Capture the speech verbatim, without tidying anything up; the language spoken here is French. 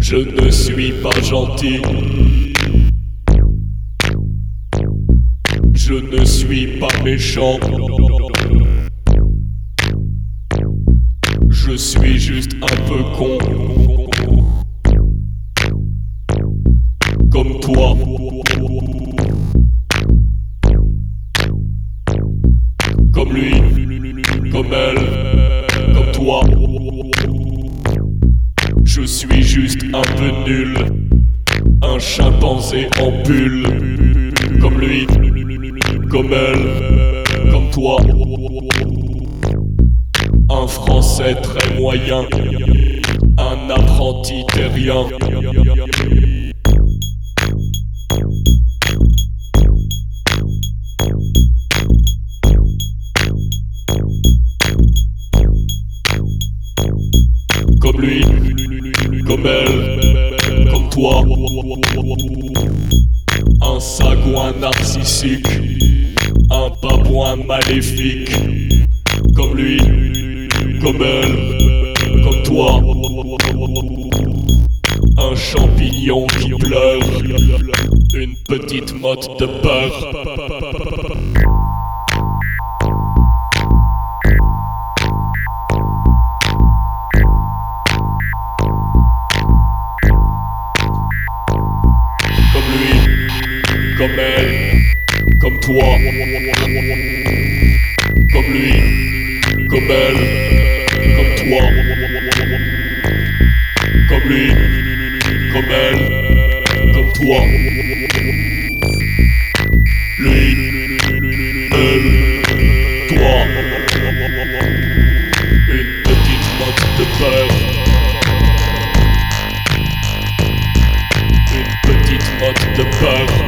Je ne suis pas gentil. Je ne suis pas méchant. Je suis juste un peu con. Comme toi. Comme lui. Comme elle. Comme toi. Je suis juste un peu nul. Un chimpanzé en pull. Comme lui. Comme elle. Comme toi. Un français très moyen. Un apprenti terrien. Comme lui, comme elle, comme toi. Un sagouin narcissique, un babouin maléfique. Comme lui, comme elle, comme toi. Un champignon qui pleure, une petite motte de peur. Comme lui, comme elle, comme toi. Comme lui, comme elle, comme toi. Comme lui, comme elle, comme toi. Lui, elle, toi. Une petite motte de peur. Une petite motte de peur.